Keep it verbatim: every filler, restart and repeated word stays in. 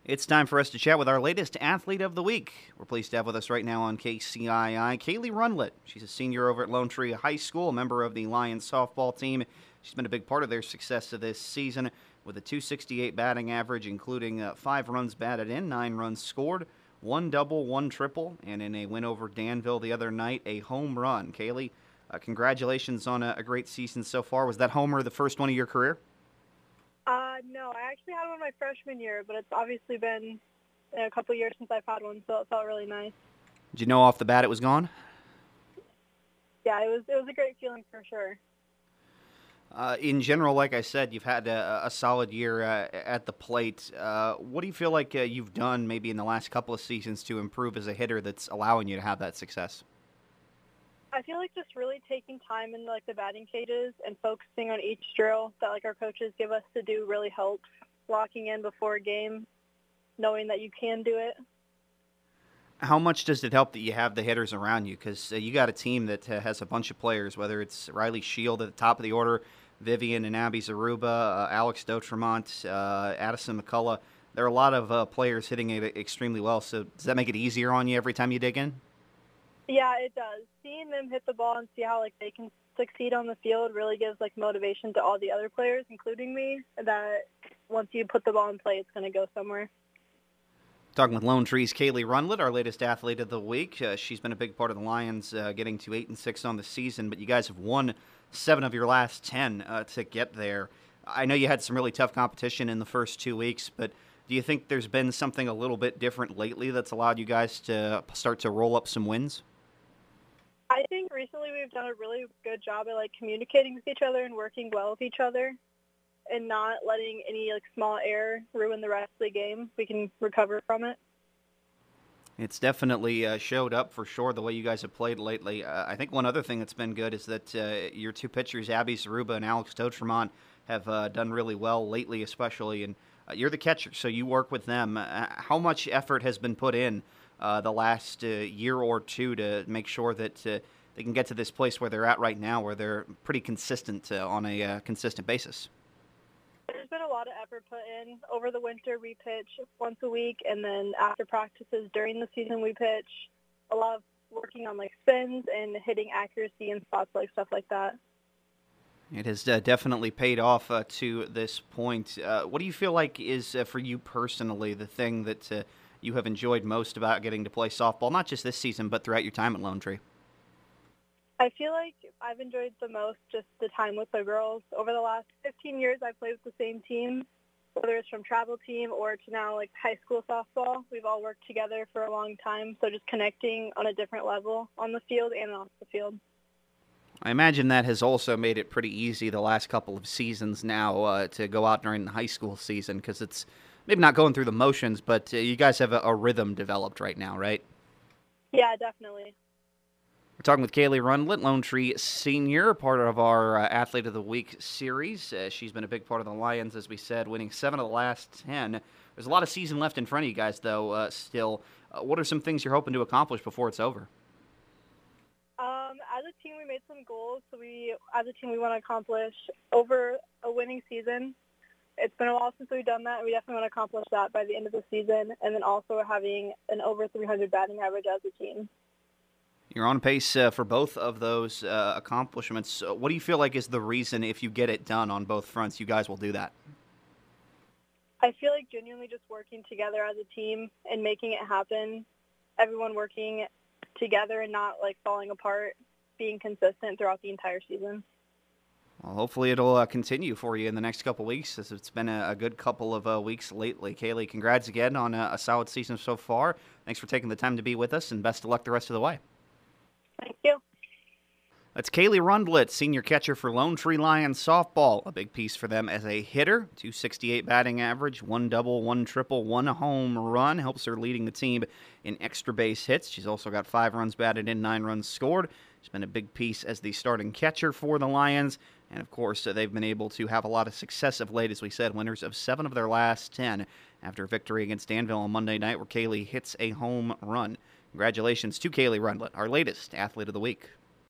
It's time for us to chat with our latest athlete of the week. We're pleased to have with us right now on K C I I, Kaylee Rundlet. She's a senior over at Lone Tree High School, a member of the Lions softball team. She's been a big part of their success of this season with a two sixty-eight batting average, including uh, five runs batted in, nine runs scored, one double, one triple, and in a win over Danville the other night, a home run. Kaylee, uh, congratulations on a, a great season so far. Was that homer the first one of your career? Uh, no, I actually had one my freshman year, but it's obviously been a couple years since I've had one, so it felt really nice. Did you know off the bat it was gone? Yeah, it was it was a great feeling for sure. Uh, in general, like I said, you've had a, a solid year uh, at the plate. Uh, what do you feel like uh, you've done maybe in the last couple of seasons to improve as a hitter that's allowing you to have that success? I feel like just really taking time in like the batting cages and focusing on each drill that like our coaches give us to do really helps. Locking in before a game, knowing that you can do it. How much does it help that you have the hitters around you? Because uh, you got a team that uh, has a bunch of players, whether it's Riley Shield at the top of the order, Vivian and Abby Zaruba, uh, Alex Dotremont, uh, Addison McCullough. There are a lot of uh, players hitting it extremely well. So does that make it easier on you every time you dig in? Yeah, it does. Seeing them hit the ball and see how like they can succeed on the field really gives like motivation to all the other players, including me, that once you put the ball in play, it's going to go somewhere. Talking with Lone Tree's Kaylee Rundlet, our latest athlete of the week. Uh, she's been a big part of the Lions, uh, getting to eight and six on the season. But you guys have won seven of your last ten uh, to get there. I know you had some really tough competition in the first two weeks, but do you think there's been something a little bit different lately that's allowed you guys to start to roll up some wins? I think recently we've done a really good job at like communicating with each other and working well with each other, and not letting any like small error ruin the rest of the game. We can recover from it. It's definitely uh, showed up for sure the way you guys have played lately. Uh, I think one other thing that's been good is that uh, your two pitchers, Abby Zaruba and Alex Dotremont, have uh, done really well lately, especially. And uh, you're the catcher, so you work with them. Uh, how much effort has been put in uh, the last uh, year or two to make sure that uh, they can get to this place where they're at right now, where they're pretty consistent uh, on a uh, consistent basis? There's been a lot of effort put in. Over the winter, we pitch once a week, and then after practices during the season, we pitch. A lot of working on like spins and hitting accuracy and spots, like stuff like that. It has uh, definitely paid off uh, to this point. Uh, what do you feel like is, uh, for you personally, the thing that uh, you have enjoyed most about getting to play softball, not just this season, but throughout your time at Lone Tree? I feel like I've enjoyed the most just the time with the girls. Over the last fifteen years, I've played with the same team, whether it's from travel team or to now like high school softball. We've all worked together for a long time, so just connecting on a different level on the field and off the field. I imagine that has also made it pretty easy the last couple of seasons now uh, to go out during the high school season, because it's maybe not going through the motions, but uh, you guys have a, a rhythm developed right now, right? Yeah, definitely. We're talking with Kaylee Rundlet, Lone Tree senior, part of our uh, Athlete of the Week series. Uh, she's been a big part of the Lions, as we said, winning seven of the last ten. There's a lot of season left in front of you guys, though, uh, still. Uh, what are some things you're hoping to accomplish before it's over? Um, as a team, we made some goals. So we, as a team, we want to accomplish over a winning season. It's been a while since we've done that. We definitely want to accomplish that by the end of the season, and then also having an over three hundred batting average as a team. You're on pace uh, for both of those uh, accomplishments. Uh, what do you feel like is the reason, if you get it done on both fronts, you guys will do that? I feel like genuinely just working together as a team and making it happen, everyone working together and not like falling apart, being consistent throughout the entire season. Well, hopefully it'll uh, continue for you in the next couple weeks, as it's been a, a good couple of uh, weeks lately. Kaylee, congrats again on a, a solid season so far. Thanks for taking the time to be with us, and best of luck the rest of the way. Thank you. That's Kaylee Rundlet, senior catcher for Lone Tree Lions softball. A big piece for them as a hitter. two sixty-eight batting average, one double, one triple, one home run. Helps her leading the team in extra base hits. She's also got five runs batted in, nine runs scored. She's been a big piece as the starting catcher for the Lions. And, of course, uh, they've been able to have a lot of success of late, as we said, winners of seven of their last ten after a victory against Danville on Monday night, where Kaylee hits a home run. Congratulations to Kaylee Rundlet, our latest Athlete of the Week.